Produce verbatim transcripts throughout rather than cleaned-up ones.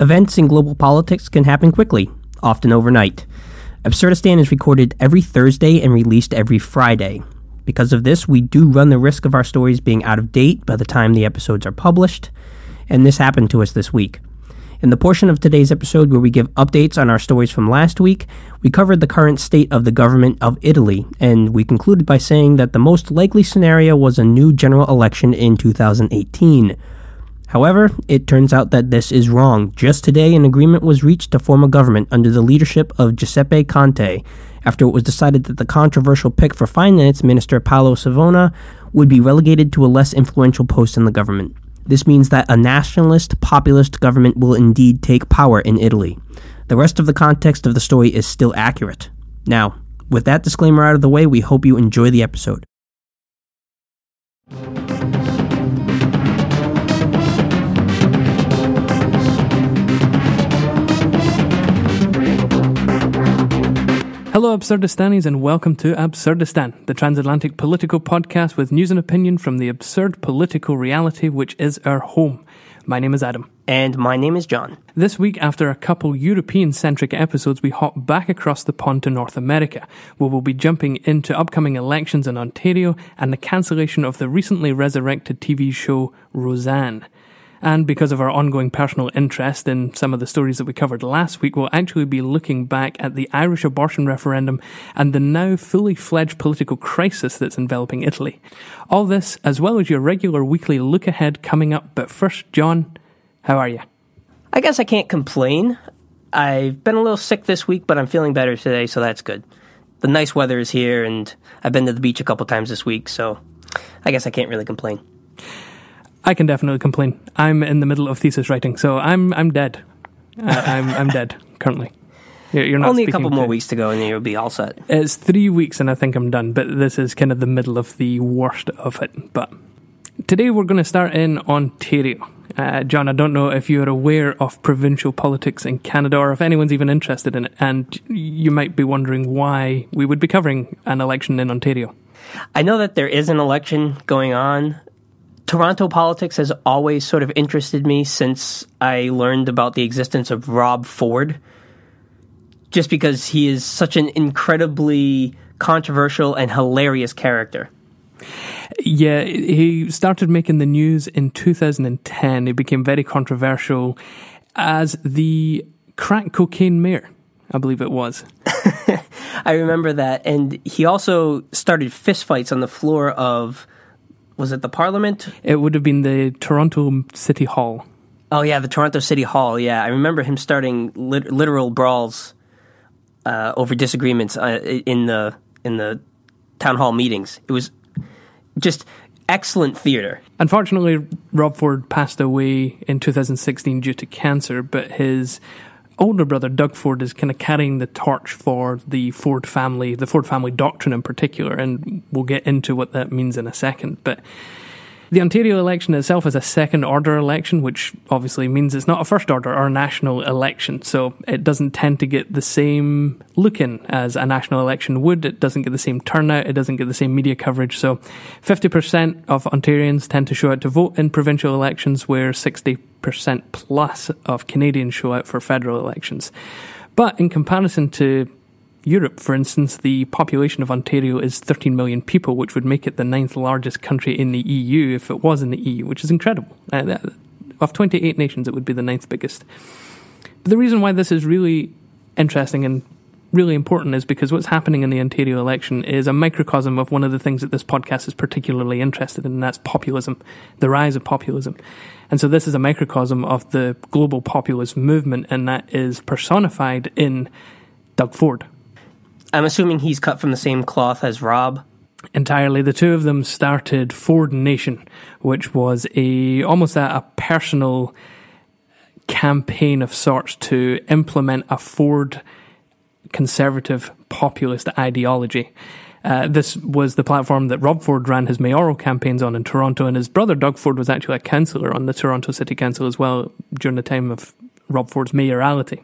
Events in global politics can happen quickly, often overnight. Absurdistan is recorded every Thursday and released every Friday. Because of this, we do run the risk of our stories being out of date by the time the episodes are published, and this happened to us this week. In the portion of today's episode where we give updates on our stories from last week, we covered the current state of the government of Italy, and we concluded by saying that the most likely scenario was a new general election in two thousand eighteen. However, it turns out that this is wrong. Just today, an agreement was reached to form a government under the leadership of Giuseppe Conte, after it was decided that the controversial pick for finance minister Paolo Savona would be relegated to a less influential post in the government. This means that a nationalist, populist government will indeed take power in Italy. The rest of the context of the story is still accurate. Now, with that disclaimer out of the way, we hope you enjoy the episode. Hello Absurdistanis and welcome to Absurdistan, the transatlantic political podcast with news and opinion from the absurd political reality which is our home. My name is Adam. And my name is John. This week, after a couple European-centric episodes, we hop back across the pond to North America, where we'll be jumping into upcoming elections in Ontario and the cancellation of the recently resurrected T V show Roseanne. And because of our ongoing personal interest in some of the stories that we covered last week, we'll actually be looking back at the Irish abortion referendum and the now fully fledged political crisis that's enveloping Italy. All this, as well as your regular weekly look ahead coming up. But first, John, how are you? I guess I can't complain. I've been a little sick this week, but I'm feeling better today, so that's good. The nice weather is here, and I've been to the beach a couple times this week, so I guess I can't really complain. I can definitely complain. I'm in the middle of thesis writing, so I'm I'm dead. I, I'm I'm dead currently. You're, you're not Only a couple to, more weeks to go, and then you'll be all set. It's three weeks, and I think I'm done. But this is kind of the middle of the worst of it. But today we're going to start in Ontario. Uh, John, I don't know if you're aware of provincial politics in Canada, or if anyone's even interested in it. And you might be wondering why we would be covering an election in Ontario. I know that there is an election going on. Toronto politics has always sort of interested me since I learned about the existence of Rob Ford, just because he is such an incredibly controversial and hilarious character. Yeah, he started making the news in two thousand ten. He became very controversial as the crack cocaine mayor, I believe it was. I remember that. And he also started fistfights on the floor of... Was it the Parliament? It would have been the Toronto City Hall. Oh, yeah, the Toronto City Hall, yeah. I remember him starting lit- literal brawls uh, over disagreements uh, in the in the town hall meetings. It was just excellent theater. Unfortunately, Rob Ford passed away in two thousand sixteen due to cancer, but his older brother, Doug Ford, is kind of carrying the torch for the Ford family, the Ford family doctrine in particular, and we'll get into what that means in a second. But the Ontario election itself is a second-order election, which obviously means it's not a first-order or a national election, so it doesn't tend to get the same look-in as a national election would. It doesn't get the same turnout, it doesn't get the same media coverage, so fifty percent of Ontarians tend to show out to vote in provincial elections, where sixty percent plus of Canadians show out for federal elections. But in comparison to Europe, for instance, the population of Ontario is thirteen million people, which would make it the ninth largest country in the E U if it was in the E U, which is incredible. Uh, of twenty-eight nations, it would be the ninth biggest. But the reason why this is really interesting and really important is because what's happening in the Ontario election is a microcosm of one of the things that this podcast is particularly interested in, and that's populism, the rise of populism. And so this is a microcosm of the global populist movement, and that is personified in Doug Ford. I'm assuming he's cut from the same cloth as Rob. Entirely. The two of them started Ford Nation, which was a almost a, a personal campaign of sorts to implement a Ford conservative populist ideology. Uh, this was the platform that Rob Ford ran his mayoral campaigns on in Toronto, and his brother Doug Ford was actually a councillor on the Toronto City Council as well during the time of Rob Ford's mayoralty.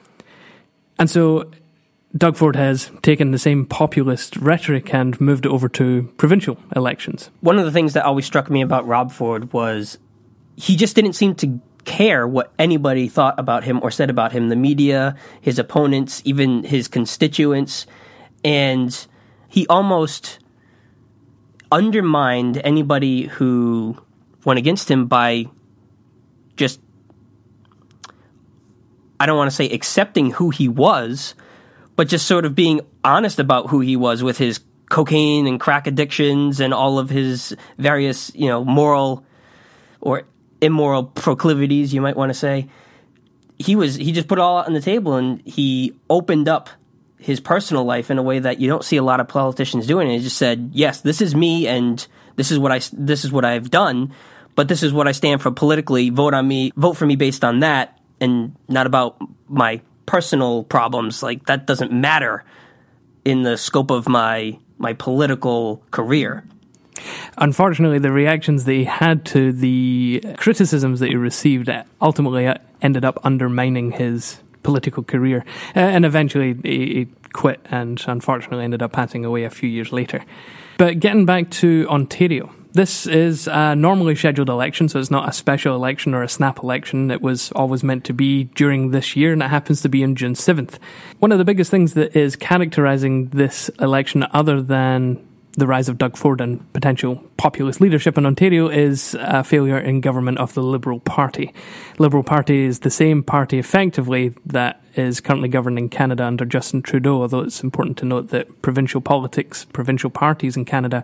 And so Doug Ford has taken the same populist rhetoric and moved it over to provincial elections. One of the things that always struck me about Rob Ford was he just didn't seem to care what anybody thought about him or said about him, the media, his opponents, even his constituents. And he almost undermined anybody who went against him by just, I don't want to say accepting who he was, but just sort of being honest about who he was with his cocaine and crack addictions and all of his various, you know, moral or immoral proclivities, you might want to say. He was he just put it all out on the table, and he opened up his personal life in a way that you don't see a lot of politicians doing. And he just said, "Yes, this is me, and this is what I this is what I've done, but this is what I stand for politically. Vote on me, vote for me based on that, and not about my personal problems. Like that doesn't matter in the scope of my my political career." Unfortunately, the reactions that he had to the criticisms that he received ultimately ended up undermining his political career. Uh, and eventually he quit and unfortunately ended up passing away a few years later. But getting back to Ontario, this is a normally scheduled election, so it's not a special election or a snap election. It was always meant to be during this year, and it happens to be on June seventh. One of the biggest things that is characterising this election, other than the rise of Doug Ford and potential populist leadership in Ontario, is a failure in government of the Liberal Party. Liberal Party is the same party, effectively, that is currently governing Canada under Justin Trudeau, although it's important to note that provincial politics, provincial parties in Canada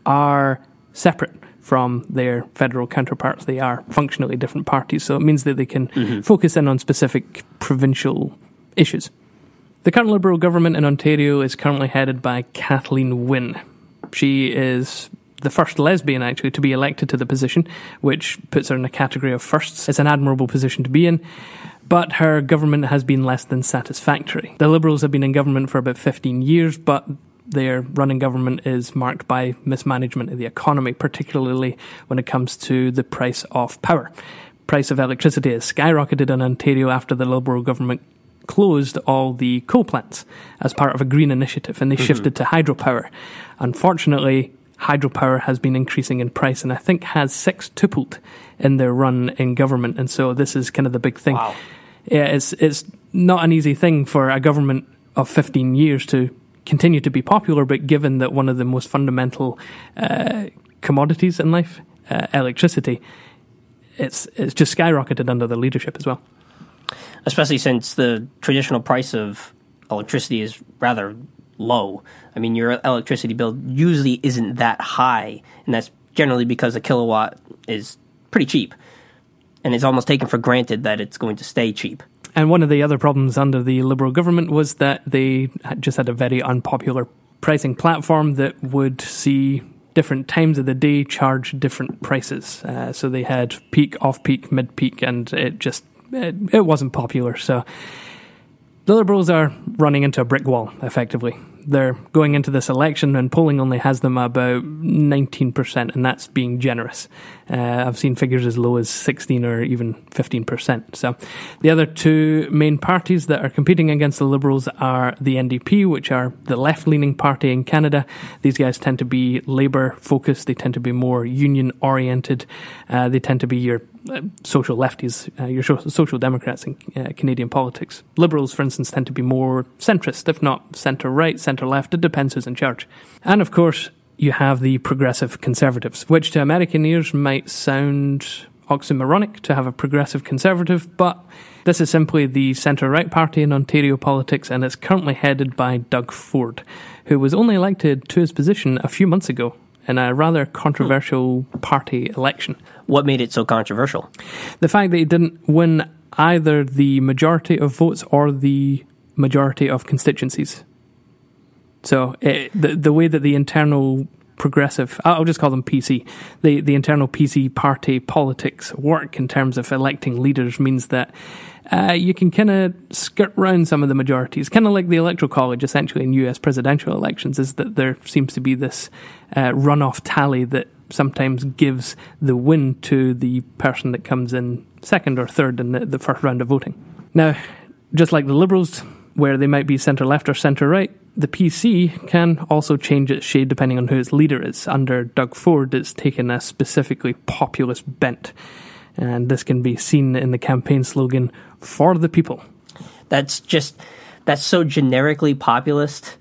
are separate from their federal counterparts. They are functionally different parties, so it means that they can mm-hmm. focus in on specific provincial issues. The current Liberal government in Ontario is currently headed by Kathleen Wynne. She is the first lesbian, actually, to be elected to the position, which puts her in a category of firsts. It's an admirable position to be in, but her government has been less than satisfactory. The Liberals have been in government for about fifteen years, but their running government is marked by mismanagement of the economy, particularly when it comes to the price of power. Price of electricity has skyrocketed in Ontario after the Liberal government closed all the coal plants as part of a green initiative, and they mm-hmm. shifted to hydropower. Unfortunately, hydropower has been increasing in price, and I think has sextupled in their run in government, and so this is kind of the big thing. Wow. Yeah, it's it's not an easy thing for a government of fifteen years to continue to be popular, but given that one of the most fundamental uh, commodities in life, uh, electricity, it's it's just skyrocketed under the leadership as well. Especially since the traditional price of electricity is rather low. I mean, your electricity bill usually isn't that high, and that's generally because a kilowatt is pretty cheap, and it's almost taken for granted that it's going to stay cheap. And one of the other problems under the Liberal government was that they just had a very unpopular pricing platform that would see different times of the day charge different prices. Uh, so they had peak, off-peak, mid-peak, and it just It, it wasn't popular. So the Liberals are running into a brick wall, effectively. They're going into this election, and polling only has them about nineteen percent, and that's being generous. Uh, I've seen figures as low as sixteen or even fifteen percent. So the other two main parties that are competing against the Liberals are the N D P, which are the left-leaning party in Canada. These guys tend to be Labour-focused. They tend to be more union-oriented. Uh, they tend to be your uh, social lefties, uh, your social democrats in uh, Canadian politics. Liberals, for instance, tend to be more centrist, if not centre-right, centre-left. It depends who's in charge. And, of course, you have the progressive conservatives, which to American ears might sound oxymoronic to have a progressive conservative, but this is simply the centre-right party in Ontario politics, and it's currently headed by Doug Ford, who was only elected to his position a few months ago in a rather controversial party election. What made it so controversial? The fact that he didn't win either the majority of votes or the majority of constituencies. So it, the the way that the internal progressive, I'll just call them P C, the, the internal P C party politics work in terms of electing leaders means that uh, you can kind of skirt round some of the majorities, kind of like the Electoral College essentially in U S presidential elections, is that there seems to be this uh, runoff tally that sometimes gives the win to the person that comes in second or third in the, the first round of voting. Now, just like the Liberals, where they might be centre-left or centre-right, the P C can also change its shade depending on who its leader is. Under Doug Ford, it's taken a specifically populist bent. And this can be seen in the campaign slogan, "For the people." That's just, that's so generically populist.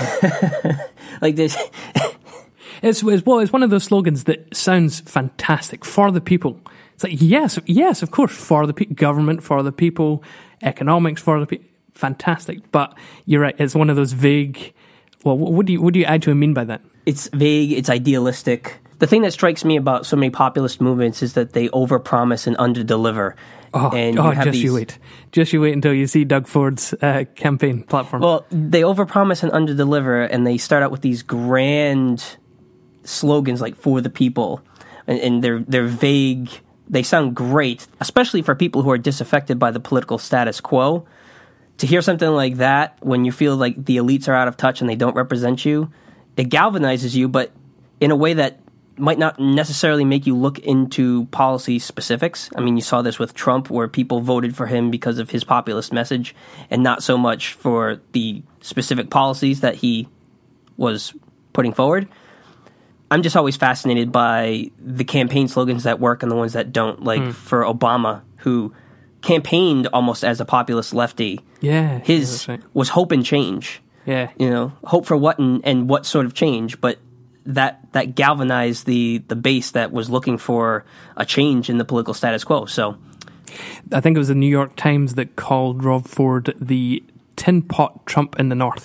Like this. It's, it's, well, it's one of those slogans that sounds fantastic. For the people. It's like, yes, yes, of course, for the people. Government for the people. Economics for the people. Fantastic. But you're right, it's one of those vague... Well, what do you what do you actually mean by that? It's vague, it's idealistic. The thing that strikes me about so many populist movements is that they overpromise and underdeliver. Oh, and oh you have just these, you wait. Just you wait until you see Doug Ford's uh, campaign platform. Well, they overpromise and underdeliver, and they start out with these grand slogans like "for the people," and, and they're they're vague. They sound great, especially for people who are disaffected by the political status quo. To hear something like that when you feel like the elites are out of touch and they don't represent you, it galvanizes you, but in a way that might not necessarily make you look into policy specifics. I mean, you saw this with Trump, where people voted for him because of his populist message and not so much for the specific policies that he was putting forward. I'm just always fascinated by the campaign slogans that work and the ones that don't, like mm. for Obama, who campaigned almost as a populist lefty. Yeah. His yeah, right. was hope and change. Yeah. You know, hope for what and, and what sort of change, but that that galvanized the, the base that was looking for a change in the political status quo. So I think it was the New York Times that called Rob Ford the tin pot Trump in the North.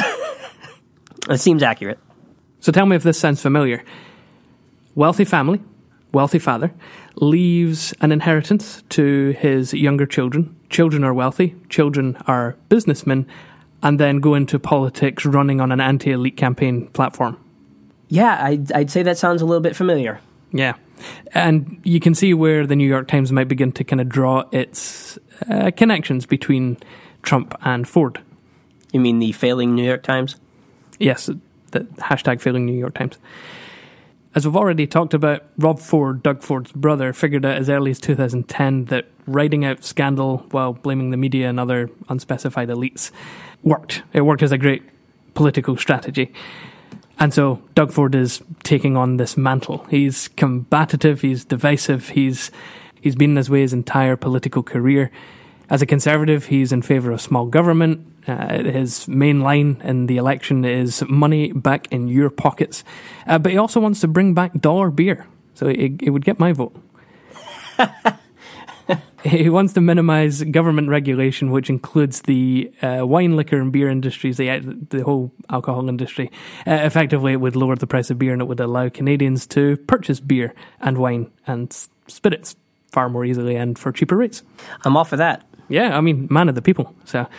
It seems accurate. So tell me if this sounds familiar. Wealthy family, wealthy father, leaves an inheritance to his younger children. Children are wealthy, children are businessmen, and then go into politics running on an anti-elite campaign platform. Yeah, I'd, I'd say that sounds a little bit familiar. Yeah. And you can see where the New York Times might begin to kind of draw its uh, connections between Trump and Ford. You mean the failing New York Times? Yes, the hashtag failing New York Times. As we've already talked about, Rob Ford, Doug Ford's brother, figured out as early as two thousand ten that writing out scandal while blaming the media and other unspecified elites worked. It worked as a great political strategy. And so Doug Ford is taking on this mantle. He's combative, he's divisive, he's he's been this way his entire political career. As a conservative, he's in favour of small government. Uh, his main line in the election is money back in your pockets. Uh, but he also wants to bring back dollar beer. So it, it would get my vote. He wants to minimise government regulation, which includes the uh, wine, liquor and beer industries, the, the whole alcohol industry. Uh, effectively, it would lower the price of beer and it would allow Canadians to purchase beer and wine and spirits far more easily and for cheaper rates. I'm all for that. Yeah, I mean, man of the people. So,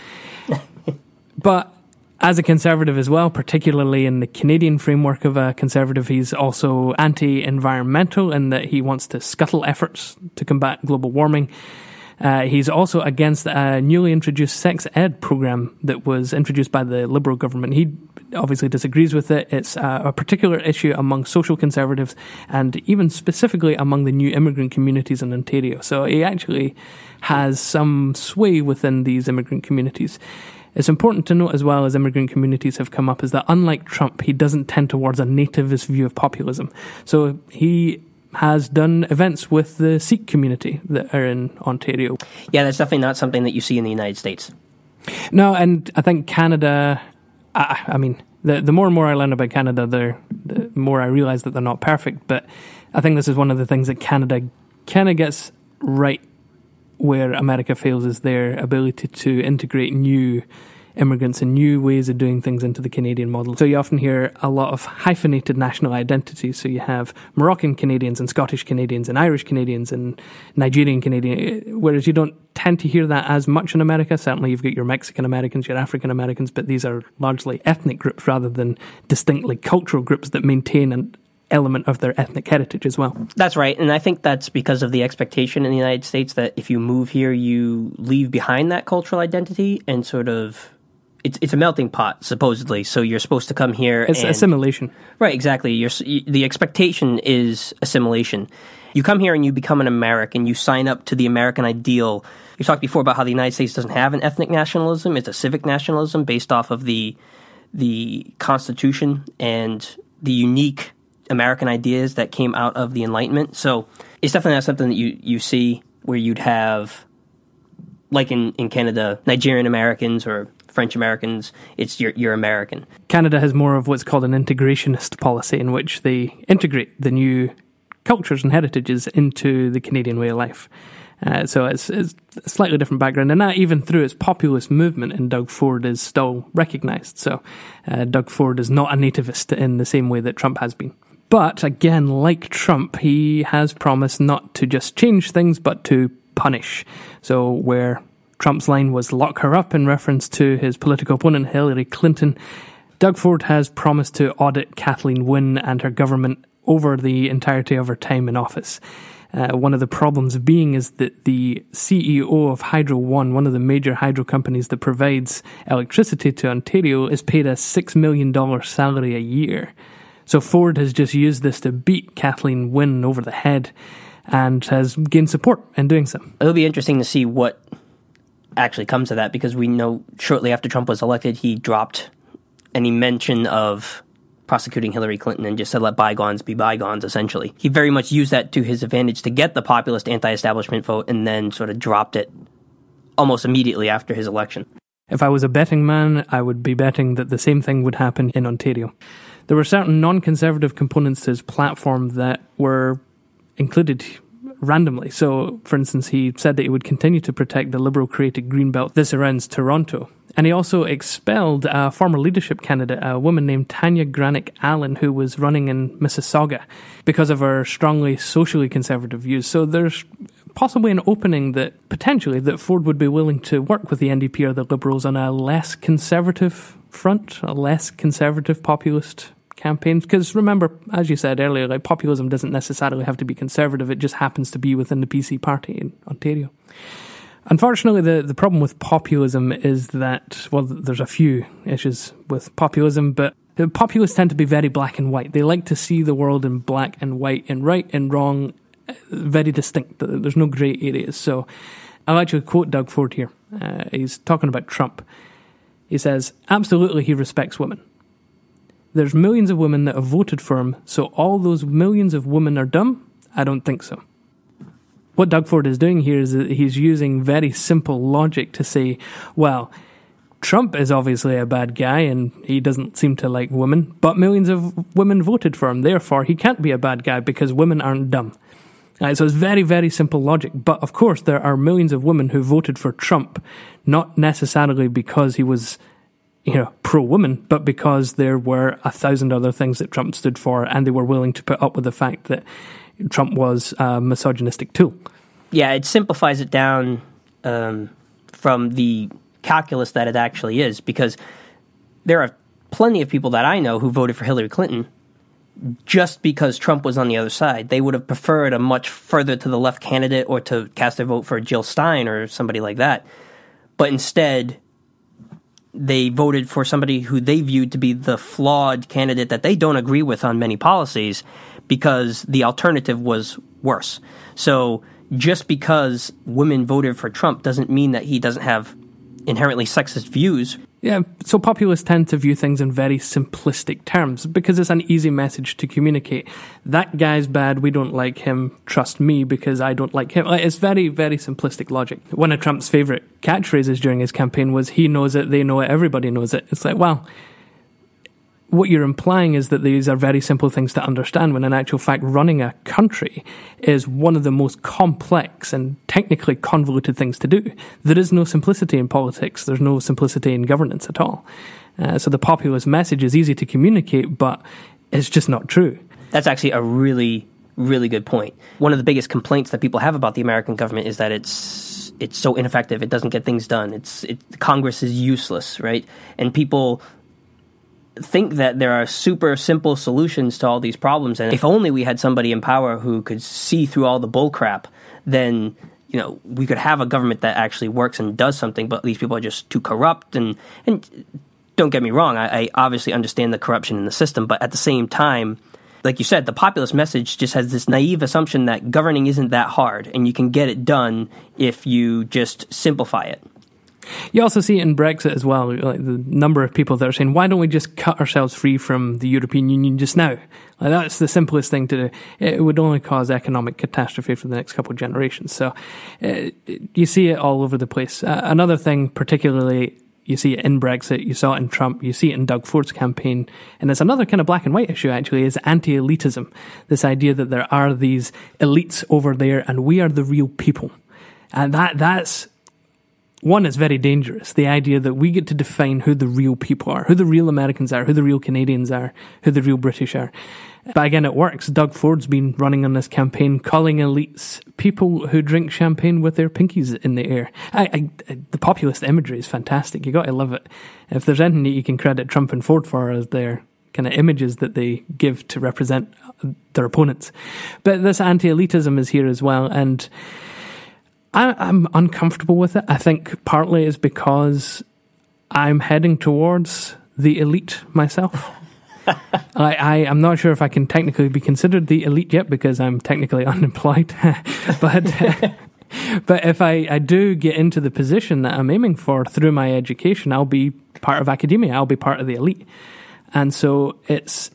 but as a conservative as well, particularly in the Canadian framework of a conservative, he's also anti-environmental in that he wants to scuttle efforts to combat global warming. Uh, he's also against a newly introduced sex ed program that was introduced by the Liberal government. He obviously disagrees with it. It's a, a particular issue among social conservatives and even specifically among the new immigrant communities in Ontario. So he actually has some sway within these immigrant communities. It's important to note as well, as immigrant communities have come up, is that unlike Trump, he doesn't tend towards a nativist view of populism. So he has done events with the Sikh community that are in Ontario. Yeah, that's definitely not something that you see in the United States. No, and I think Canada, I, I mean, the the more and more I learn about Canada, the, the more I realise that they're not perfect. But I think this is one of the things that Canada kind of gets right where America fails, is their ability to integrate new immigrants and new ways of doing things into the Canadian model. So you often hear a lot of hyphenated national identities. So you have Moroccan Canadians and Scottish Canadians and Irish Canadians and Nigerian Canadians, whereas you don't tend to hear that as much in America. Certainly you've got your Mexican Americans, your African Americans, but these are largely ethnic groups rather than distinctly cultural groups that maintain an element of their ethnic heritage as well. That's right, and I think that's because of the expectation in the United States that if you move here, you leave behind that cultural identity and sort of, it's it's a melting pot, supposedly, so you're supposed to come here It's and, assimilation. Right, exactly. You're, the expectation is assimilation. You come here and you become an American, you sign up to the American ideal. You talked before about how the United States doesn't have an ethnic nationalism, it's a civic nationalism based off of the the Constitution and the unique American ideas that came out of the Enlightenment. So it's definitely not something that you, you see where you'd have, like in, in Canada, Nigerian Americans or French Americans. It's you're, you're American. Canada has more of what's called an integrationist policy, in which they integrate the new cultures and heritages into the Canadian way of life. Uh, so it's, it's a slightly different background, and that even through its populist movement in Doug Ford is still recognised. So uh, Doug Ford is not a nativist in the same way that Trump has been. But again, like Trump, he has promised not to just change things, but to punish. So where Trump's line was lock her up in reference to his political opponent Hillary Clinton, Doug Ford has promised to audit Kathleen Wynne and her government over the entirety of her time in office. Uh, one of the problems being is that the C E O of Hydro One, one of the major hydro companies that provides electricity to Ontario, is paid a six million dollars salary a year. So Ford has just used this to beat Kathleen Wynne over the head and has gained support in doing so. It'll be interesting to see what actually comes of that, because we know shortly after Trump was elected, he dropped any mention of prosecuting Hillary Clinton and just said let bygones be bygones, essentially. He very much used that to his advantage to get the populist anti-establishment vote and then sort of dropped it almost immediately after his election. If I was a betting man, I would be betting that the same thing would happen in Ontario. There were certain non-conservative components to his platform that were included randomly. So, for instance, he said that he would continue to protect the Liberal-created Greenbelt that surrounds Toronto. And he also expelled a former leadership candidate, a woman named Tanya Granick-Allen, who was running in Mississauga, because of her strongly socially conservative views. So there's possibly an opening that, potentially, that Ford would be willing to work with the N D P or the Liberals on a less conservative front, a less conservative populist campaign. Because remember, as you said earlier, like populism doesn't necessarily have to be conservative, it just happens to be within the P C party in Ontario. Unfortunately, the, the problem with populism is that, well, there's a few issues with populism, but the populists tend to be very black and white. They like to see the world in black and white, and right and wrong, very distinct. There's no grey areas. So I'll actually quote Doug Ford here. Uh, he's talking about Trump. He says, absolutely he respects women. There's millions of women that have voted for him, so all those millions of women are dumb? I don't think so. What Doug Ford is doing here is that he's using very simple logic to say, well, Trump is obviously a bad guy and he doesn't seem to like women, but millions of women voted for him, therefore he can't be a bad guy because women aren't dumb. Right, so it's very, very simple logic. But of course, there are millions of women who voted for Trump, not necessarily because he was, you know, pro-woman, but because there were a thousand other things that Trump stood for, and they were willing to put up with the fact that Trump was a misogynistic tool. Yeah, it simplifies it down um, from the calculus that it actually is, because there are plenty of people that I know who voted for Hillary Clinton just because Trump was on the other side. They would have preferred a much further to the left candidate or to cast their vote for Jill Stein or somebody like that. But instead, they voted for somebody who they viewed to be the flawed candidate that they don't agree with on many policies, because the alternative was worse. So just because women voted for Trump doesn't mean that he doesn't have inherently sexist views. Yeah, so populists tend to view things in very simplistic terms because it's an easy message to communicate. That guy's bad, we don't like him, trust me because I don't like him. It's very, very simplistic logic. One of Trump's favourite catchphrases during his campaign was, he knows it, they know it, everybody knows it. It's like, well, what you're implying is that these are very simple things to understand, when in actual fact running a country is one of the most complex and technically convoluted things to do. There is no simplicity in politics. There's no simplicity in governance at all. Uh, so the populist message is easy to communicate, but it's just not true. That's actually a really, really good point. One of the biggest complaints that people have about the American government is that it's it's so ineffective. It doesn't get things done. It's it, Congress is useless, right? And people think that there are super simple solutions to all these problems, and if only we had somebody in power who could see through all the bull crap, then, you know, we could have a government that actually works and does something. But these people are just too corrupt, and and don't get me wrong, I, I obviously understand the corruption in the system, but at the same time, like you said, the populist message just has this naive assumption that governing isn't that hard and you can get it done if you just simplify it. You also see it in Brexit as well, like the number of people that are saying, why don't we just cut ourselves free from the European Union just now? Like, that's the simplest thing to do. It would only cause economic catastrophe for the next couple of generations. So uh, you see it all over the place. Uh, another thing, particularly, you see it in Brexit, you saw it in Trump, you see it in Doug Ford's campaign, and it's another kind of black and white issue, actually, is anti-elitism. This idea that there are these elites over there and we are the real people. And that that's, one, it's very dangerous. The idea that we get to define who the real people are, who the real Americans are, who the real Canadians are, who the real British are. But again, it works. Doug Ford's been running on this campaign, calling elites people who drink champagne with their pinkies in the air. I, I, the populist imagery is fantastic. You got to love it. If there's anything that you can credit Trump and Ford for, is their kind of images that they give to represent their opponents. But this anti-elitism is here as well, and I, I'm uncomfortable with it. I think partly is because I'm heading towards the elite myself. I, I, I'm not sure if I can technically be considered the elite yet because I'm technically unemployed. but uh, but if I, I do get into the position that I'm aiming for through my education, I'll be part of academia. I'll be part of the elite. And so it's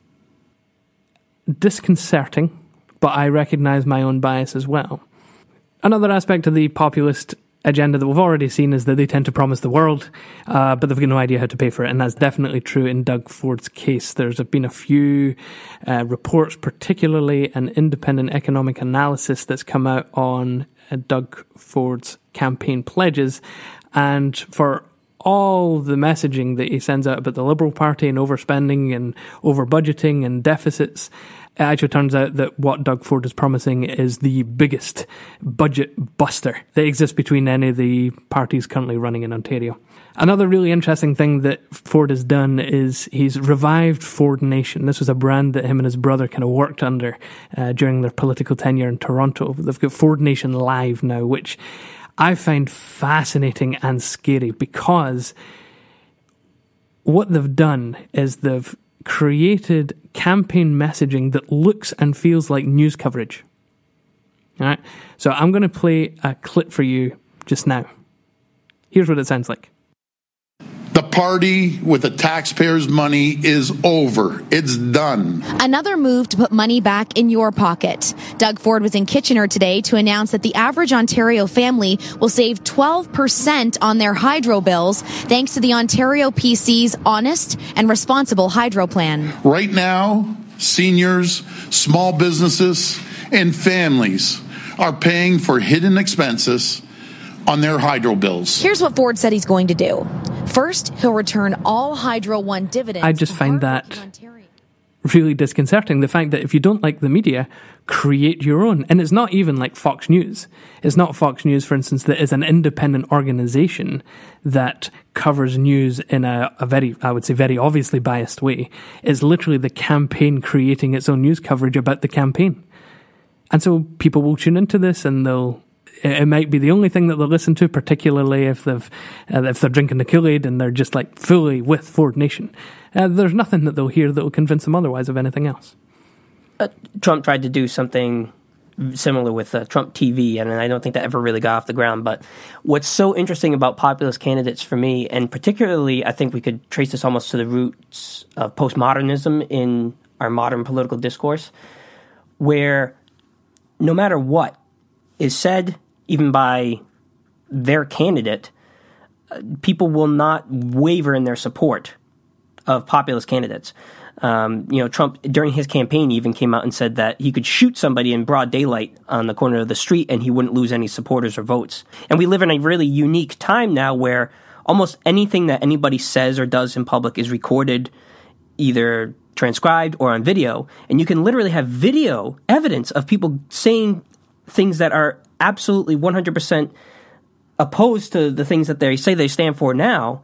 disconcerting, but I recognize my own bias as well. Another aspect of the populist agenda that we've already seen is that they tend to promise the world, uh, but they've got no idea how to pay for it, and that's definitely true in Doug Ford's case. There's been a few uh, reports, particularly an independent economic analysis that's come out on uh, Doug Ford's campaign pledges, and for all the messaging that he sends out about the Liberal Party and overspending and over-budgeting and deficits, it actually turns out that what Doug Ford is promising is the biggest budget buster that exists between any of the parties currently running in Ontario. Another really interesting thing that Ford has done is he's revived Ford Nation. This was a brand that him and his brother kind of worked under uh, during their political tenure in Toronto. They've got Ford Nation Live now, which I find fascinating and scary because what they've done is they've created campaign messaging that looks and feels like news coverage. All right, so I'm going to play a clip for you just now. Here's what it sounds like. The party with the taxpayers' money is over. It's done. Another move to put money back in your pocket. Doug Ford was in Kitchener today to announce that the average Ontario family will save twelve percent on their hydro bills thanks to the Ontario P C's honest and responsible hydro plan. Right now, seniors, small businesses, and families are paying for hidden expenses on their hydro bills. Here's what Ford said he's going to do. First, he'll return all Hydro One dividends. I just find that really disconcerting. The fact that if you don't like the media, create your own. And it's not even like Fox News. It's not Fox News, for instance, that is an independent organization that covers news in a, a very, I would say, very obviously biased way. It's literally the campaign creating its own news coverage about the campaign. And so people will tune into this and they'll it might be the only thing that they'll listen to, particularly if they've uh, if they're drinking the Kool-Aid and they're just like fully with Ford Nation. Uh, there's nothing that they'll hear that will convince them otherwise of anything else. Uh, Trump tried to do something similar with uh, Trump T V, and I don't think that ever really got off the ground. But what's so interesting about populist candidates for me, and particularly I think we could trace this almost to the roots of postmodernism in our modern political discourse, where no matter what is said, even by their candidate, uh, people will not waver in their support of populist candidates. Um, you know, Trump, during his campaign, even came out and said that he could shoot somebody in broad daylight on the corner of the street and he wouldn't lose any supporters or votes. And we live in a really unique time now where almost anything that anybody says or does in public is recorded, either transcribed or on video. And you can literally have video evidence of people saying things that are absolutely one hundred percent opposed to the things that they say they stand for now,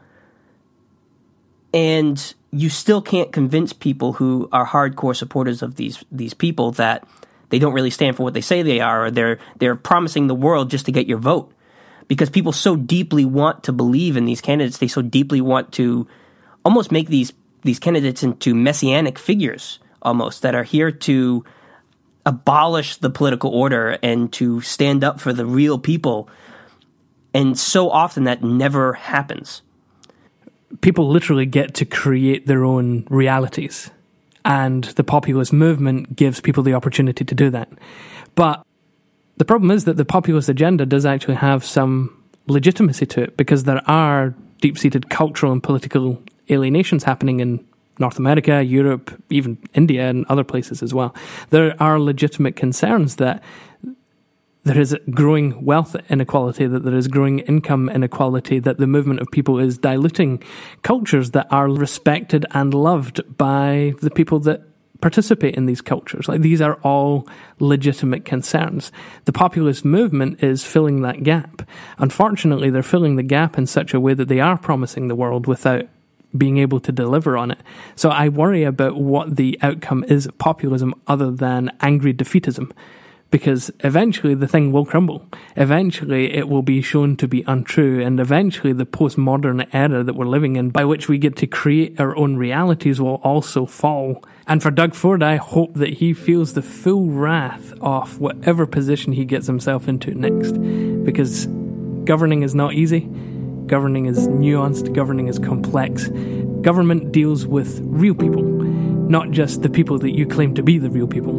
and you still can't convince people who are hardcore supporters of these these people that they don't really stand for what they say they are, or they're they're promising the world just to get your vote. Because people so deeply want to believe in these candidates, they so deeply want to almost make these these candidates into messianic figures, almost, that are here to abolish the political order and to stand up for the real people. And so often that never happens. People literally get to create their own realities. And the populist movement gives people the opportunity to do that. But the problem is that the populist agenda does actually have some legitimacy to it, because there are deep-seated cultural and political alienations happening in North America, Europe, even India and other places as well. There are legitimate concerns that there is growing wealth inequality, that there is growing income inequality, that the movement of people is diluting cultures that are respected and loved by the people that participate in these cultures. Like, these are all legitimate concerns. The populist movement is filling that gap. Unfortunately, they're filling the gap in such a way that they are promising the world without being able to deliver on it. So I worry about what the outcome is of populism other than angry defeatism, because eventually the thing will crumble. Eventually it will be shown to be untrue, and eventually the postmodern era that we're living in, by which we get to create our own realities, will also fall. And for Doug Ford, I hope that he feels the full wrath of whatever position he gets himself into next, because governing is not easy. Governing is nuanced. Governing is complex. Government deals with real people, not just the people that you claim to be the real people.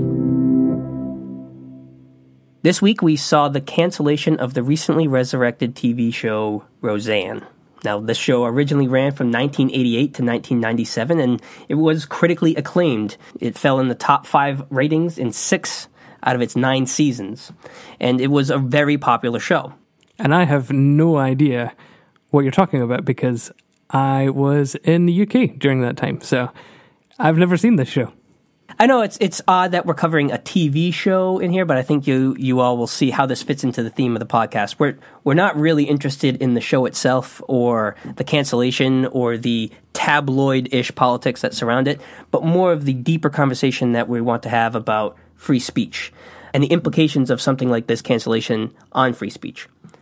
This week we saw the cancellation of the recently resurrected T V show Roseanne. Now, this show originally ran from nineteen eighty-eight to nineteen ninety-seven, and it was critically acclaimed. It fell in the top five ratings in six out of its nine seasons, and it was a very popular show. And I have no idea what you're talking about, because I was in the U K during that time, so I've never seen this show. I know it's it's odd that we're covering a T V show in here, but I think you you all will see how this fits into the theme of the podcast. We're we're not really interested in the show itself or the cancellation or the tabloid-ish politics that surround it, but more of the deeper conversation that we want to have about free speech and the implications of something like this cancellation on free speech.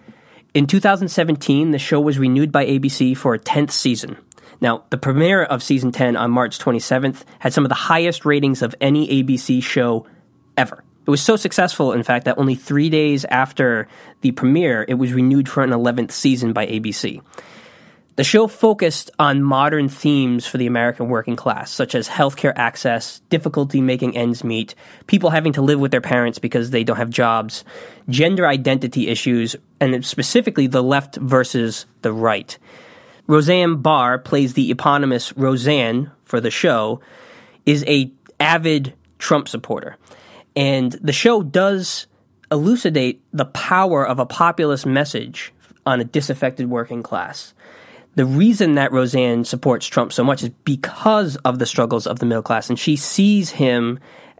In two thousand seventeen, the show was renewed by A B C for a tenth season. Now, the premiere of season ten on March twenty-seventh had some of the highest ratings of any A B C show ever. It was so successful, in fact, that only three days after the premiere, it was renewed for an eleventh season by A B C. The show focused on modern themes for the American working class, such as healthcare access, difficulty making ends meet, people having to live with their parents because they don't have jobs, gender identity issues, and specifically the left versus the right. Roseanne Barr plays the eponymous Roseanne for the show, is a avid Trump supporter. And the show does elucidate the power of a populist message on a disaffected working class. The reason that Roseanne supports Trump so much is because of the struggles of the middle class, and she sees him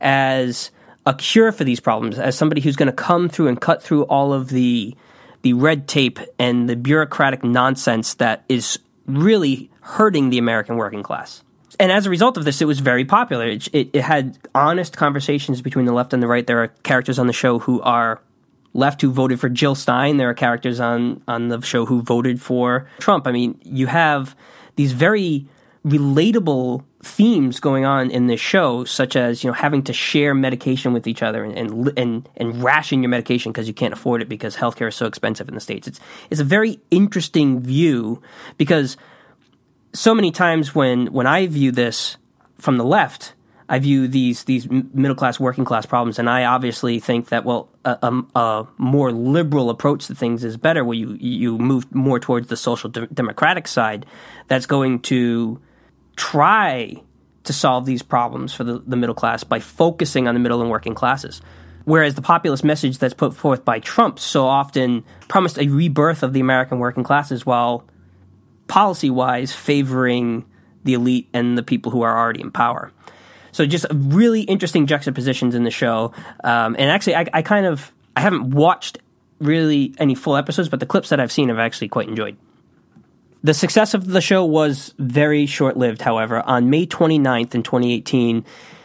as a cure for these problems, as somebody who's going to come through and cut through all of the the red tape and the bureaucratic nonsense that is really hurting the American working class. And as a result of this, it was very popular. It, it, it had honest conversations between the left and the right. There are characters on the show who are left who voted for Jill Stein. There are characters on, on the show who voted for Trump. I mean, you have these very relatable themes going on in this show, such as, you know, having to share medication with each other and and and, and ration your medication because you can't afford it because healthcare is so expensive in the States. It's it's a very interesting view, because so many times when when I view this from the left, I view these these middle class, working class problems, and I obviously think that, well, a, a, a more liberal approach to things is better, where you you move more towards the social de- democratic side that's going to try to solve these problems for the, the middle class by focusing on the middle and working classes. Whereas the populist message that's put forth by Trump so often promised a rebirth of the American working classes while policy-wise favoring the elite and the people who are already in power. So just really interesting juxtapositions in the show. Um, and actually, I, I kind of, I haven't watched really any full episodes, but the clips that I've seen I've actually quite enjoyed. The success of the show was very short-lived, however. On May twenty-ninth in twenty eighteen,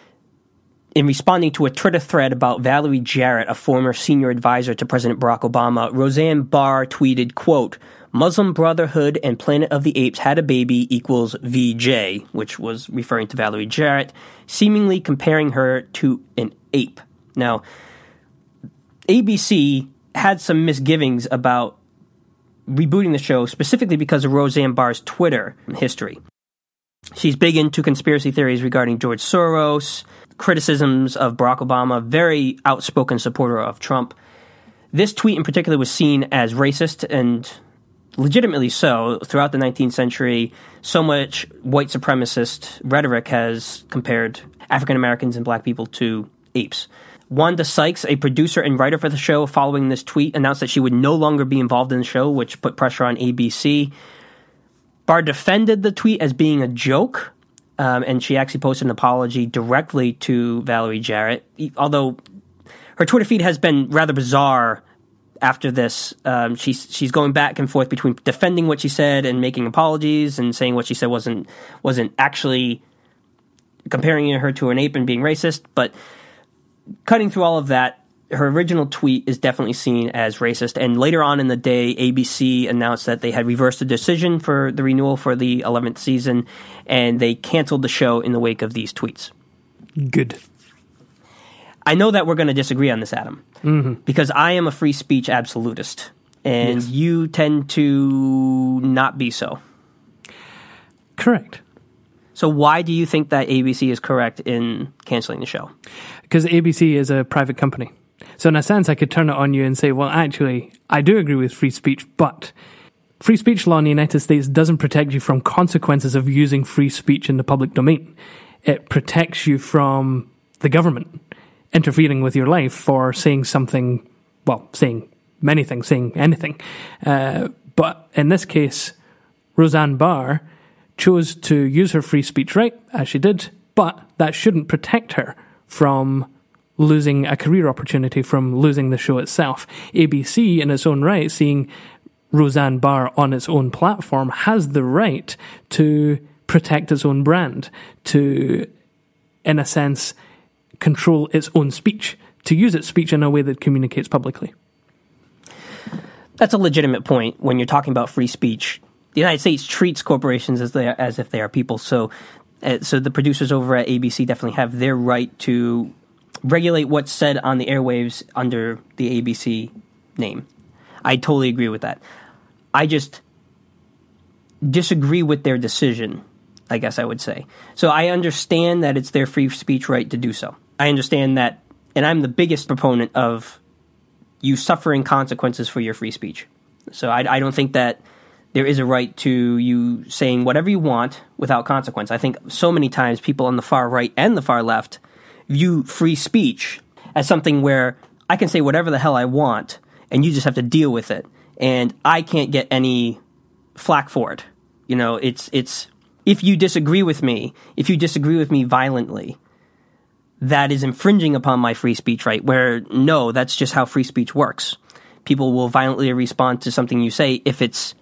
in responding to a Twitter thread about Valerie Jarrett, a former senior advisor to President Barack Obama, Roseanne Barr tweeted, quote, "Muslim Brotherhood and Planet of the Apes had a baby equals V J," which was referring to Valerie Jarrett, seemingly comparing her to an ape. Now, A B C had some misgivings about rebooting the show specifically because of Roseanne Barr's Twitter history. She's big into conspiracy theories regarding George Soros, criticisms of Barack Obama, very outspoken supporter of Trump. This tweet in particular was seen as racist, and legitimately so. Throughout the nineteenth century, so much white supremacist rhetoric has compared African Americans and black people to apes. Wanda Sykes, a producer and writer for the show, following this tweet, announced that she would no longer be involved in the show, which put pressure on A B C. Barr defended the tweet as being a joke, um, and she actually posted an apology directly to Valerie Jarrett, although her Twitter feed has been rather bizarre after this. Um, she's she's going back and forth between defending what she said and making apologies and saying what she said wasn't wasn't actually comparing her to an ape and being racist. But cutting through all of that, her original tweet is definitely seen as racist. And later on in the day, A B C announced that they had reversed the decision for the renewal for the eleventh season, and they canceled the show in the wake of these tweets. Good. I know that we're going to disagree on this, Adam, mm-hmm. because I am a free speech absolutist, and yes. you tend to not be so. Correct. So why do you think that A B C is correct in canceling the show? Because A B C is a private company. So in a sense, I could turn it on you and say, well, actually, I do agree with free speech, but free speech law in the United States doesn't protect you from consequences of using free speech in the public domain. It protects you from the government interfering with your life for saying something, well, saying many things, saying anything. Uh, but in this case, Roseanne Barr chose to use her free speech right, as she did, but that shouldn't protect her from losing a career opportunity, from losing the show itself. A B C, in its own right, seeing Roseanne Barr on its own platform, has the right to protect its own brand, to, in a sense, control its own speech, to use its speech in a way that communicates publicly. That's a legitimate point when you're talking about free speech. The United States treats corporations as they are, as if they are people, so uh, so the producers over at A B C definitely have their right to regulate what's said on the airwaves under the A B C name. I totally agree with that. I just disagree with their decision, I guess I would say. So I understand that it's their free speech right to do so. I understand that, and I'm the biggest proponent of you suffering consequences for your free speech. So I, I don't think that there is a right to you saying whatever you want without consequence. I think so many times people on the far right and the far left view free speech as something where I can say whatever the hell I want and you just have to deal with it. And I can't get any flack for it. You know, it's it's if you disagree with me, if you disagree with me violently, that is infringing upon my free speech right, where no, that's just how free speech works. People will violently respond to something you say. If it's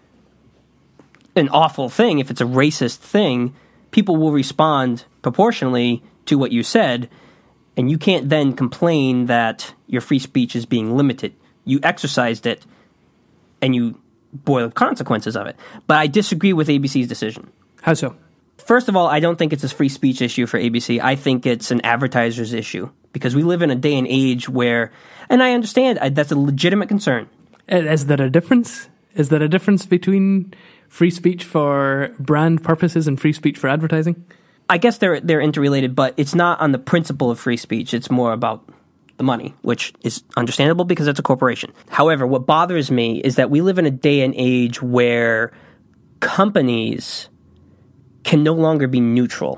an awful thing, if it's a racist thing, people will respond proportionally to what you said, and you can't then complain that your free speech is being limited. You exercised it, and you bore the consequences of it. But I disagree with A B C's decision. How so? First of all, I don't think it's a free speech issue for A B C. I think it's an advertiser's issue, because we live in a day and age where, and I understand I, that's a legitimate concern. Is there a difference? Is there a difference between free speech for brand purposes and free speech for advertising? I guess they're they're interrelated, but it's not on the principle of free speech. It's more about the money, which is understandable because it's a corporation. However, what bothers me is that we live in a day and age where companies can no longer be neutral.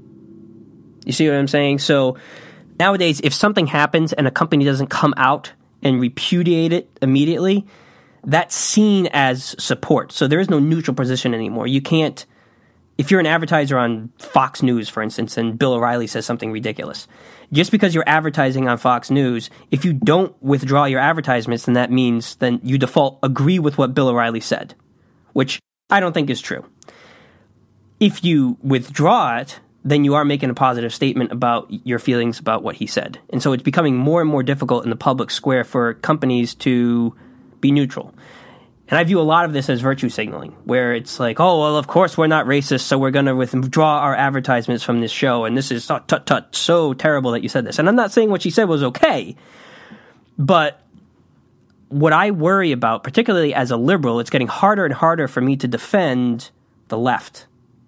You see what I'm saying? So nowadays, if something happens and a company doesn't come out and repudiate it immediately, that's seen as support. So there is no neutral position anymore. You can't, if you're an advertiser on Fox News, for instance, and Bill O'Reilly says something ridiculous, just because you're advertising on Fox News, if you don't withdraw your advertisements, then that means then you default agree with what Bill O'Reilly said, which I don't think is true. If you withdraw it, then you are making a positive statement about your feelings about what he said. And so it's becoming more and more difficult in the public square for companies to be neutral. And I view a lot of this as virtue signaling, where it's like, oh, well, of course we're not racist, so we're going to withdraw our advertisements from this show, and this is tut, tut, tut, so terrible that you said this. And I'm not saying what she said was okay, but what I worry about, particularly as a liberal, it's getting harder and harder for me to defend the left.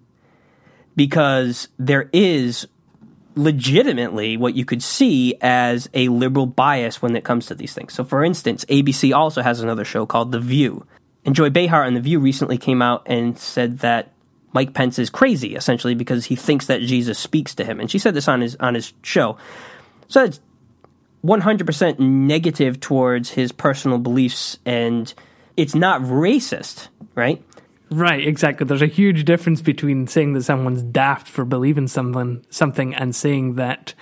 Because there is legitimately what you could see as a liberal bias when it comes to these things. So, for instance, A B C also has another show called The View. And Joy Behar on The View recently came out and said that Mike Pence is crazy, essentially, because he thinks that Jesus speaks to him. And she said this on his on his show. So it's one hundred percent negative towards his personal beliefs, and it's not racist, right? Right, exactly. There's a huge difference between saying that someone's daft for believing something, something and saying that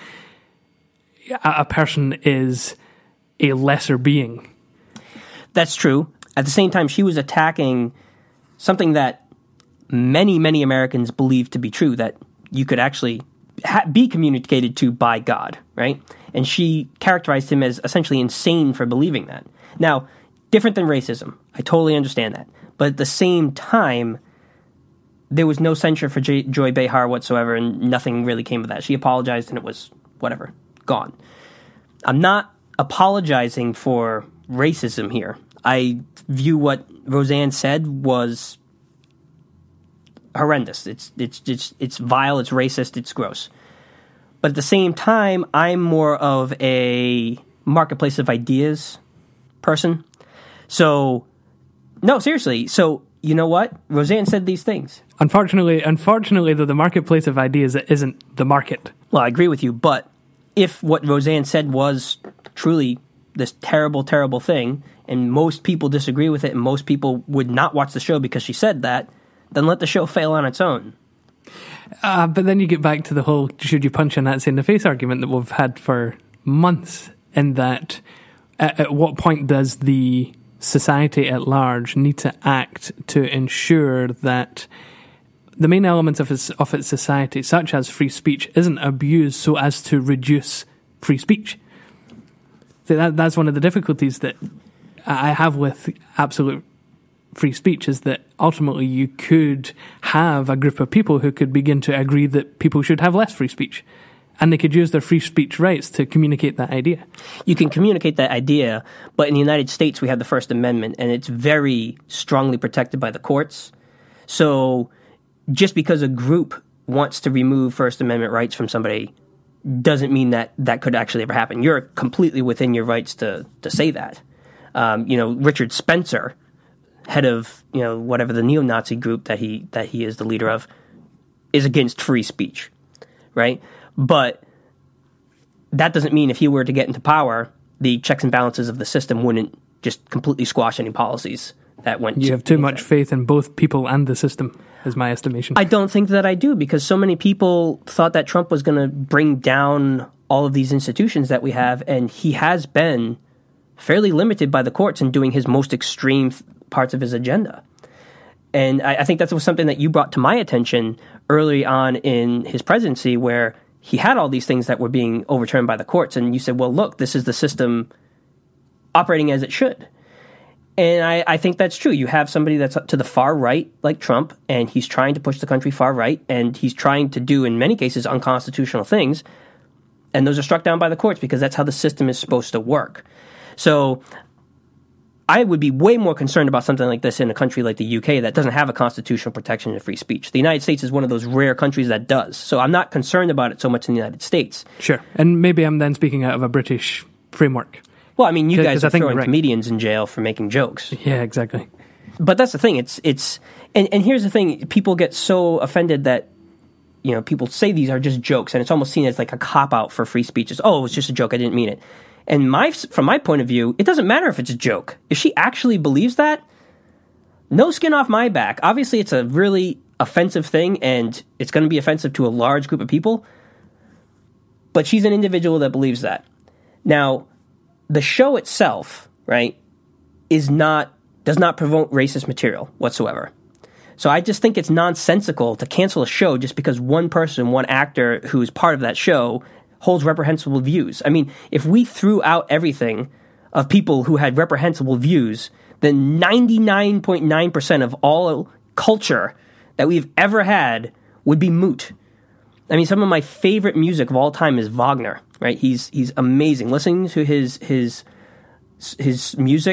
a, a person is a lesser being. That's true. At the same time, she was attacking something that many, many Americans believe to be true, that you could actually ha- be communicated to by God, right? And she characterized him as essentially insane for believing that. Now, different than racism. I totally understand that. But at the same time, there was no censure for J- Joy Behar whatsoever, and nothing really came of that. She apologized, and it was whatever, gone. I'm not apologizing for racism here. I view what Roseanne said was horrendous. It's it's it's it's vile. It's racist. It's gross. But at the same time, I'm more of a marketplace of ideas person. So. No, seriously. So, you know what? Roseanne said these things. Unfortunately, unfortunately, though, the marketplace of ideas isn't the market. Well, I agree with you, but if what Roseanne said was truly this terrible, terrible thing, and most people disagree with it, and most people would not watch the show because she said that, then let the show fail on its own. Uh, but then you get back to the whole should you punch a Nazi in the face argument that we've had for months, in that at, at what point does the society at large need to act to ensure that the main elements of its, of its society, such as free speech, isn't abused so as to reduce free speech. So that, that's one of the difficulties that I have with absolute free speech, is that ultimately you could have a group of people who could begin to agree that people should have less free speech. And they could use their free speech rights to communicate that idea. You can communicate that idea, but in the United States we have the First Amendment, and it's very strongly protected by the courts. So just because a group wants to remove First Amendment rights from somebody doesn't mean that that could actually ever happen. You're completely within your rights to, to say that. Um, you know, Richard Spencer, head of, you know, whatever the neo-Nazi group that he that he is the leader of, is against free speech, right? But that doesn't mean if he were to get into power, the checks and balances of the system wouldn't just completely squash any policies that went. You have too much faith in both people and the system, is my estimation. I don't think that I do, because so many people thought that Trump was going to bring down all of these institutions that we have, and he has been fairly limited by the courts in doing his most extreme parts of his agenda. And I, I think that was something that you brought to my attention early on in his presidency, where he had all these things that were being overturned by the courts, and you said, well, look, this is the system operating as it should. And I, I think that's true. You have somebody that's to the far right, like Trump, and he's trying to push the country far right, and he's trying to do, in many cases, unconstitutional things, and those are struck down by the courts because that's how the system is supposed to work. So I would be way more concerned about something like this in a country like the U K that doesn't have a constitutional protection of free speech. The United States is one of those rare countries that does. So I'm not concerned about it so much in the United States. Sure. And maybe I'm then speaking out of a British framework. Well, I mean, you guys are throwing right. comedians in jail for making jokes. Yeah, exactly. But that's the thing. It's it's and, and here's the thing. People get so offended that, you know, people say these are just jokes, and it's almost seen as like a cop-out for free speech. It's, oh, it was just a joke. I didn't mean it. And my, from my point of view, it doesn't matter if it's a joke. If she actually believes that, no skin off my back. Obviously, it's a really offensive thing, and it's going to be offensive to a large group of people. But she's an individual that believes that. Now, the show itself, right, is not does not promote racist material whatsoever. So I just think it's nonsensical to cancel a show just because one person, one actor who's part of that show holds reprehensible views. I mean, if we threw out everything of people who had reprehensible views, then ninety-nine point nine percent of all culture that we've ever had would be moot. I mean, some of my favorite music of all time is Wagner, right? He's he's amazing. Listening to his his his music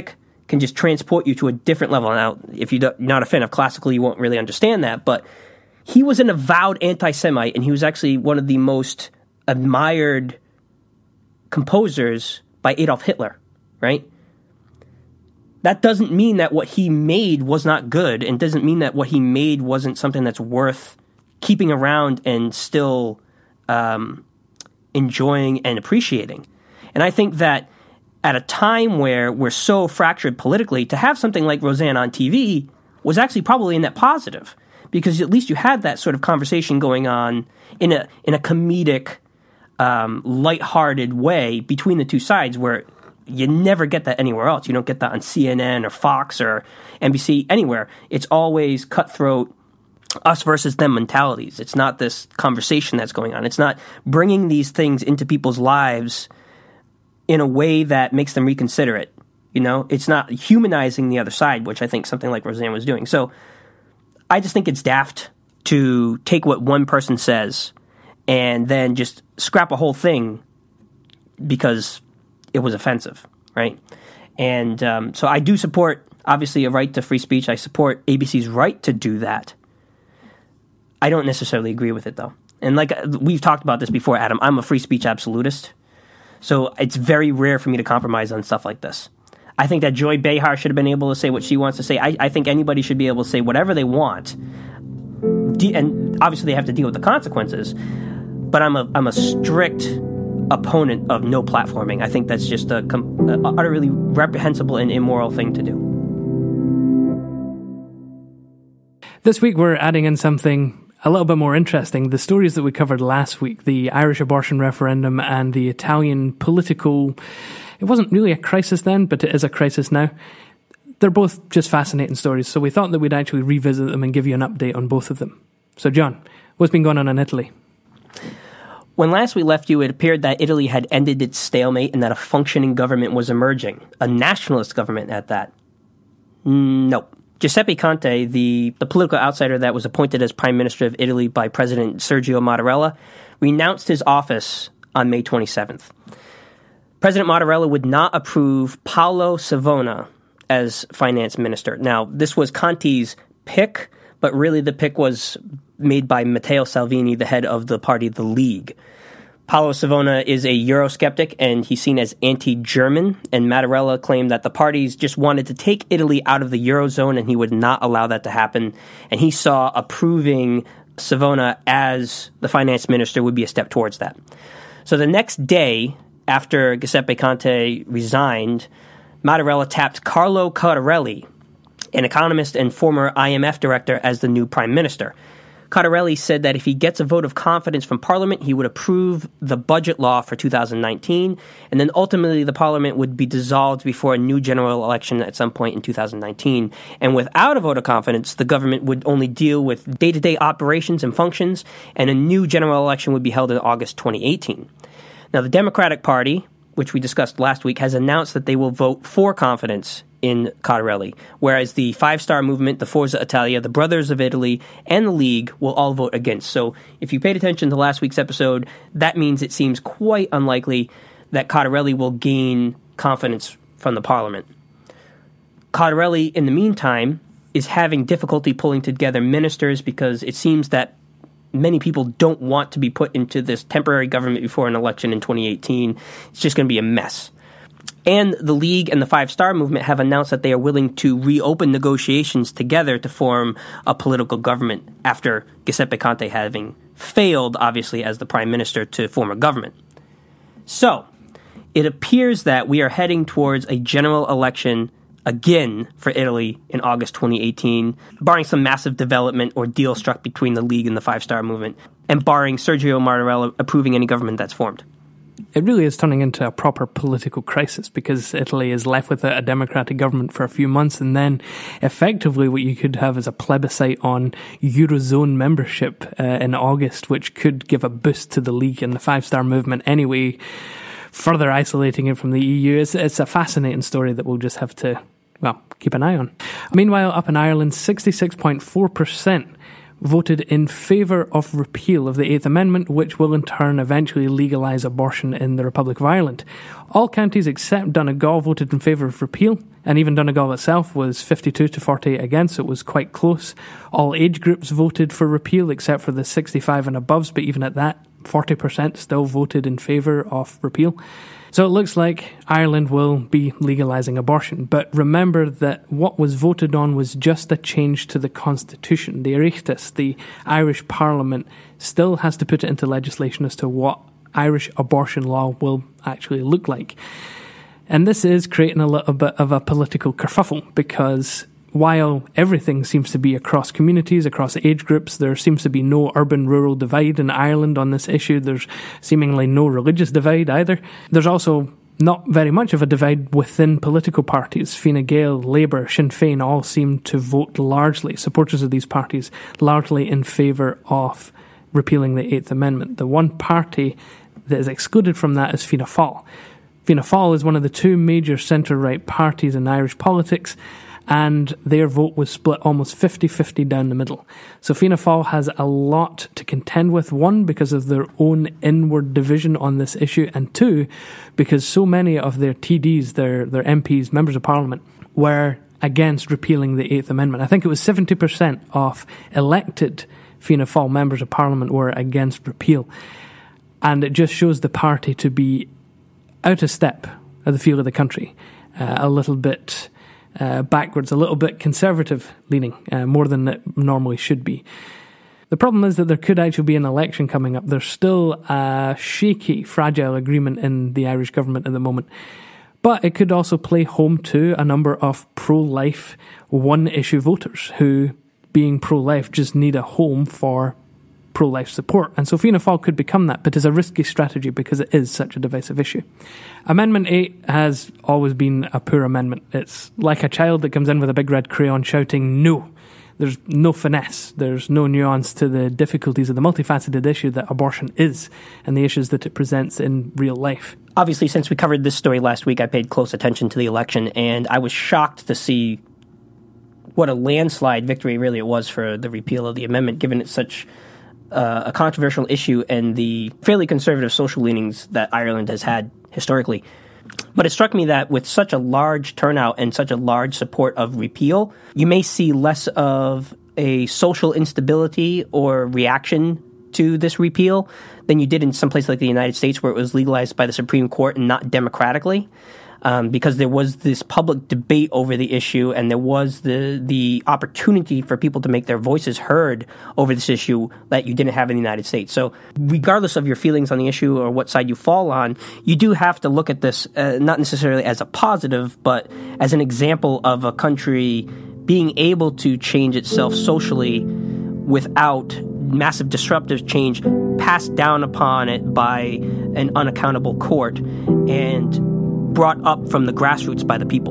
can just transport you to a different level. Now, if you're not a fan of classical, you won't really understand that, but he was an avowed anti-Semite, and he was actually one of the most admired composers by Adolf Hitler, right? That doesn't mean that what he made was not good, and doesn't mean that what he made wasn't something that's worth keeping around and still um, enjoying and appreciating. And I think that at a time where we're so fractured politically, to have something like Roseanne on T V was actually probably a net positive, because at least you had that sort of conversation going on in a in a comedic, um, lighthearted way between the two sides, where you never get that anywhere else. You don't get that on C N N or Fox or N B C, anywhere. It's always cutthroat, us versus them mentalities. It's not this conversation that's going on. It's not bringing these things into people's lives in a way that makes them reconsider it. You know, it's not humanizing the other side, which I think something like Roseanne was doing. So I just think it's daft to take what one person says and then just scrap a whole thing because it was offensive, right? And um, so I do support, obviously, a right to free speech. I support A B C's right to do that. I don't necessarily agree with it, though. And like we've talked about this before, Adam, I'm a free speech absolutist. So it's very rare for me to compromise on stuff like this. I think that Joy Behar should have been able to say what she wants to say. I, I think anybody should be able to say whatever they want. De- and obviously they have to deal with the consequences. But I'm a I'm a strict opponent of no platforming. I think that's just a, com- a utterly reprehensible and immoral thing to do. This week we're adding in something a little bit more interesting. The stories that we covered last week, the Irish abortion referendum and the Italian political, it wasn't really a crisis then, but it is a crisis now. They're both just fascinating stories, so we thought that we'd actually revisit them and give you an update on both of them. So John, what's been going on in Italy? When last we left you, it appeared that Italy had ended its stalemate and that a functioning government was emerging, a nationalist government at that. Nope. Giuseppe Conte, the, the political outsider that was appointed as Prime Minister of Italy by President Sergio Mattarella, renounced his office on May twenty-seventh. President Mattarella would not approve Paolo Savona as finance minister. Now, this was Conte's pick, but really the pick was made by Matteo Salvini, the head of the party, the League. Paolo Savona is a Eurosceptic, and he's seen as anti-German, and Mattarella claimed that the parties just wanted to take Italy out of the Eurozone, and he would not allow that to happen. And he saw approving Savona as the finance minister would be a step towards that. So the next day, after Giuseppe Conte resigned, Mattarella tapped Carlo Cottarelli, an economist and former I M F director, as the new prime minister. Cottarelli said that if he gets a vote of confidence from Parliament, he would approve the budget law for two thousand nineteen, and then ultimately the Parliament would be dissolved before a new general election at some point in two thousand nineteen. And without a vote of confidence, the government would only deal with day-to-day operations and functions, and a new general election would be held in August twenty eighteen. Now, the Democratic Party, which we discussed last week, has announced that they will vote for confidence in Cottarelli, whereas the Five Star Movement, the Forza Italia, the Brothers of Italy, and the League will all vote against. So if you paid attention to last week's episode, that means it seems quite unlikely that Cottarelli will gain confidence from the Parliament. Cottarelli, in the meantime, is having difficulty pulling together ministers because it seems that many people don't want to be put into this temporary government before an election in twenty eighteen. It's just going to be a mess. And the League and the Five Star Movement have announced that they are willing to reopen negotiations together to form a political government after Giuseppe Conte having failed, obviously, as the prime minister to form a government. So, it appears that we are heading towards a general election again for Italy in August twenty eighteen, barring some massive development or deal struck between the League and the Five Star Movement, and barring Sergio Mattarella approving any government that's formed. It really is turning into a proper political crisis because Italy is left with a, a democratic government for a few months, and then effectively what you could have is a plebiscite on Eurozone membership uh, in August, which could give a boost to the League and the Five Star Movement anyway, further isolating it from the E U. It's, it's a fascinating story that we'll just have to, well, keep an eye on. Meanwhile, up in Ireland, sixty-six point four percent voted in favour of repeal of the Eighth Amendment, which will in turn eventually legalise abortion in the Republic of Ireland. All counties except Donegal voted in favour of repeal, And even Donegal itself was fifty-two to forty-eight against, so it was quite close. All age groups voted for repeal except for the sixty-five and above, but even at that, forty percent still voted in favour of repeal. So it looks like Ireland will be legalising abortion. But remember that what was voted on was just a change to the constitution. The Oireachtas, the Irish Parliament, still has to put it into legislation as to what Irish abortion law will actually look like. And this is creating a little bit of a political kerfuffle, because while everything seems to be across communities, across age groups, there seems to be no urban-rural divide in Ireland on this issue. There's seemingly no religious divide either. There's also not very much of a divide within political parties. Fine Gael, Labour, Sinn Féin all seem to vote largely, supporters of these parties, largely in favour of repealing the Eighth Amendment. The one party that is excluded from that is Fianna Fáil. Fianna Fáil is one of the two major centre-right parties in Irish politics, and their vote was split almost fifty-fifty down the middle. So Fianna Fáil has a lot to contend with, one, because of their own inward division on this issue, and two, because so many of their T Ds, their, their M Ps, members of Parliament, were against repealing the Eighth Amendment. I think it was seventy percent of elected Fianna Fáil members of Parliament were against repeal. And it just shows the party to be out of step of the feel of the country, uh, a little bit Uh, backwards, a little bit conservative leaning, uh, more than it normally should be. The problem is that there could actually be an election coming up. There's still a shaky, fragile agreement in the Irish government at the moment. But it could also play home to a number of pro-life, one-issue voters who, being pro-life, just need a home for pro-life support. And so Fianna Fáil could become that, but it's a risky strategy because it is such a divisive issue. Amendment eight has always been a poor amendment. It's like a child that comes in with a big red crayon shouting no. There's no finesse. There's no nuance to the difficulties of the multifaceted issue that abortion is and the issues that it presents in real life. Obviously, since we covered this story last week, I paid close attention to the election, and I was shocked to see what a landslide victory really it was for the repeal of the amendment, given it's such Uh, a controversial issue and the fairly conservative social leanings that Ireland has had historically. But it struck me that with such a large turnout and such a large support of repeal, you may see less of a social instability or reaction to this repeal than you did in some place like the United States, where it was legalized by the Supreme Court and not democratically. Um, because there was this public debate over the issue, and there was the the opportunity for people to make their voices heard over this issue that you didn't have in the United States. So regardless of your feelings on the issue or what side you fall on, you do have to look at this uh, not necessarily as a positive, but as an example of a country being able to change itself socially without massive disruptive change passed down upon it by an unaccountable court and brought up from the grassroots by the people.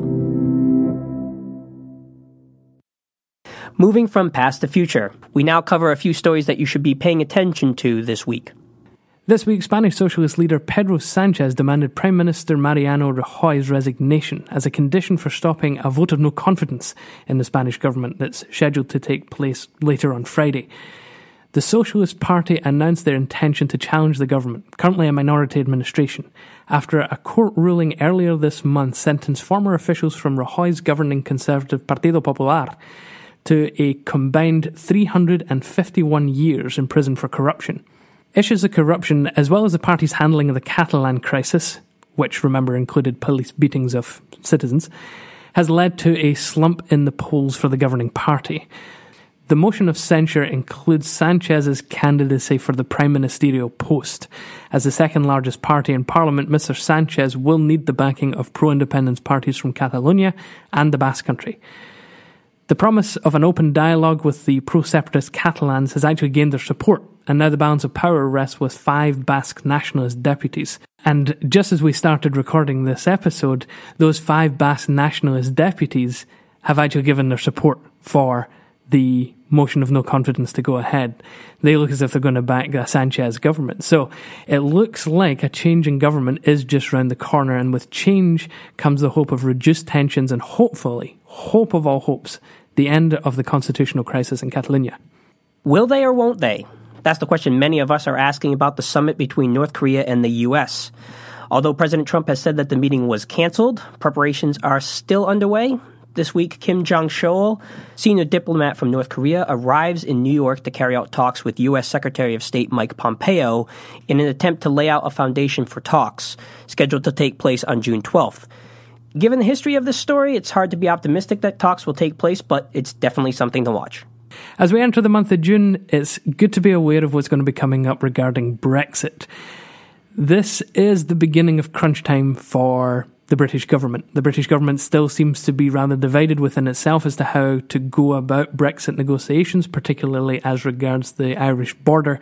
Moving from past to future, we now cover a few stories that you should be paying attention to this week. This week, Spanish socialist leader Pedro Sánchez demanded Prime Minister Mariano Rajoy's resignation as a condition for stopping a vote of no confidence in the Spanish government that's scheduled to take place later on Friday. The Socialist Party announced their intention to challenge the government, currently a minority administration, after a court ruling earlier this month sentenced former officials from Rajoy's governing Conservative Partido Popular to a combined three hundred fifty-one years in prison for corruption. Issues of corruption, as well as the party's handling of the Catalan crisis, which, remember, included police beatings of citizens, has led to a slump in the polls for the governing party. The motion of censure includes Sanchez's candidacy for the prime ministerial post. As the second largest party in parliament, Mister Sanchez will need the backing of pro-independence parties from Catalonia and the Basque Country. The promise of an open dialogue with the pro-separatist Catalans has actually gained their support, and now the balance of power rests with five Basque nationalist deputies. And just as we started recording this episode, those five Basque nationalist deputies have actually given their support for the motion of no confidence to go ahead. They look as if they're going to back the Sanchez government. So it looks like a change in government is just round the corner, and with change comes the hope of reduced tensions and hopefully, hope of all hopes, the end of the constitutional crisis in Catalonia. Will they or won't they? That's the question many of us are asking about the summit between North Korea and the U S. Although President Trump has said that the meeting was canceled, preparations are still underway. This week, Kim Jong-chol, senior diplomat from North Korea, arrives in New York to carry out talks with U S Secretary of State Mike Pompeo in an attempt to lay out a foundation for talks, scheduled to take place on June twelfth. Given the history of this story, it's hard to be optimistic that talks will take place, but it's definitely something to watch. As we enter the month of June, it's good to be aware of what's going to be coming up regarding Brexit. This is the beginning of crunch time for the British government. The British government still seems to be rather divided within itself as to how to go about Brexit negotiations, particularly as regards the Irish border.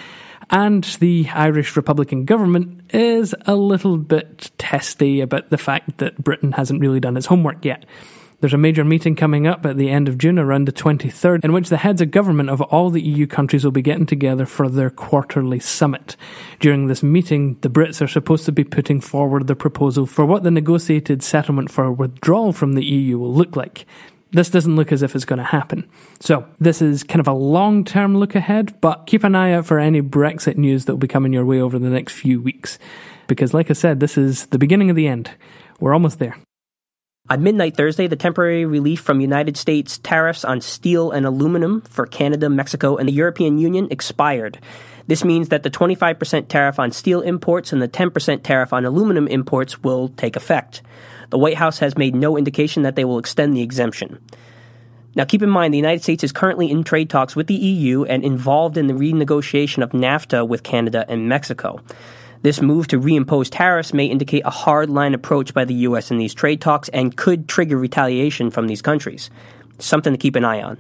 And the Irish Republican government is a little bit testy about the fact that Britain hasn't really done its homework yet. There's a major meeting coming up at the end of June, around the twenty-third, in which the heads of government of all the E U countries will be getting together for their quarterly summit. During this meeting, the Brits are supposed to be putting forward the proposal for what the negotiated settlement for withdrawal from the E U will look like. This doesn't look as if it's going to happen. So this is kind of a long-term look ahead, but keep an eye out for any Brexit news that will be coming your way over the next few weeks. Because like I said, this is the beginning of the end. We're almost there. On midnight Thursday, the temporary relief from United States tariffs on steel and aluminum for Canada, Mexico, and the European Union expired. This means that the twenty-five percent tariff on steel imports and the ten percent tariff on aluminum imports will take effect. The White House has made no indication that they will extend the exemption. Now, keep in mind, the United States is currently in trade talks with the E U and involved in the renegotiation of NAFTA with Canada and Mexico. This move to reimpose tariffs may indicate a hard-line approach by the U S in these trade talks and could trigger retaliation from these countries. Something to keep an eye on.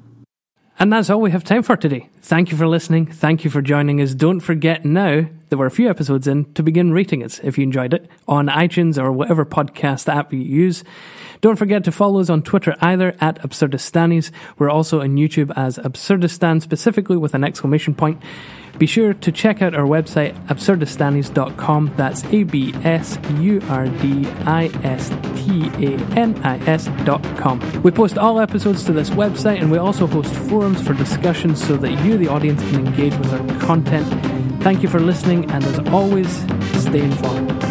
And that's all we have time for today. Thank you for listening. Thank you for joining us. Don't forget now that we're a few episodes in to begin rating us if you enjoyed it on iTunes or whatever podcast app you use. Don't forget to follow us on Twitter either at Absurdistanis. We're also on YouTube as Absurdistan, specifically with an exclamation point. Be sure to check out our website, absurdistanis dot com. That's A B S U R D I S T A N I S dot com. We post all episodes to this website, and we also host forums for discussions so that you, the audience, can engage with our content. Thank you for listening, and as always, stay informed.